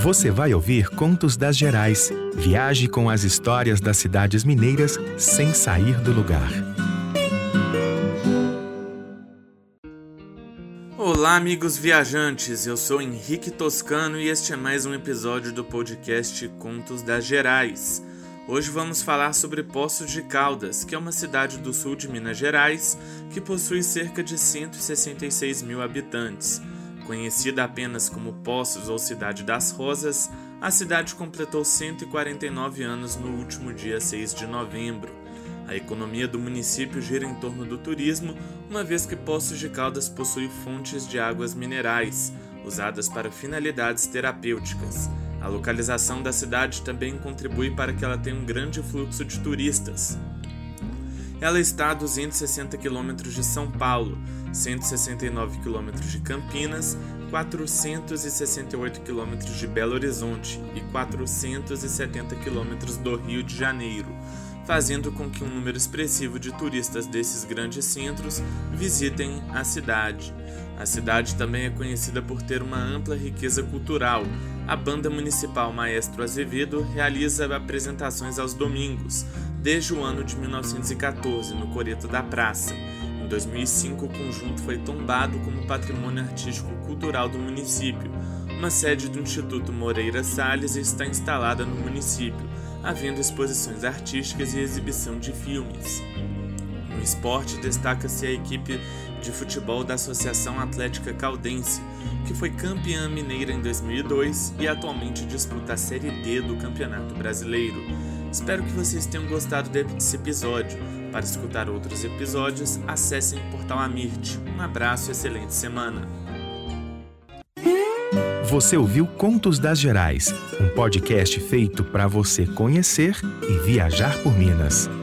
Você vai ouvir Contos das Gerais. Viaje com as histórias das cidades mineiras sem sair do lugar. Olá, amigos viajantes, eu sou Henrique Toscano e este é mais um episódio do podcast Contos das Gerais. Hoje vamos falar sobre Poços de Caldas, que é uma cidade do sul de Minas Gerais que possui cerca de 166 mil habitantes. Conhecida apenas como Poços ou Cidade das Rosas, a cidade completou 149 anos no último dia 6 de novembro. A economia do município gira em torno do turismo, uma vez que Poços de Caldas possui fontes de águas minerais, usadas para finalidades terapêuticas. A localização da cidade também contribui para que ela tenha um grande fluxo de turistas. Ela está a 260 km de São Paulo, 169 km de Campinas, 468 km de Belo Horizonte e 470 km do Rio de Janeiro, fazendo com que um número expressivo de turistas desses grandes centros visitem a cidade. A cidade também é conhecida por ter uma ampla riqueza cultural. A Banda Municipal Maestro Azevedo realiza apresentações aos domingos, desde o ano de 1914, no Coreto da Praça. Em 2005, o conjunto foi tombado como Patrimônio Artístico-Cultural do município. Uma sede do Instituto Moreira Salles está instalada no município, havendo exposições artísticas e exibição de filmes. No esporte, destaca-se a equipe de futebol da Associação Atlética Caldense, que foi campeã mineira em 2002 e atualmente disputa a Série D do Campeonato Brasileiro. Espero que vocês tenham gostado desse episódio. Para escutar outros episódios, acessem o portal Amirte. Um abraço e excelente semana. Você ouviu Contos das Gerais, um podcast feito para você conhecer e viajar por Minas.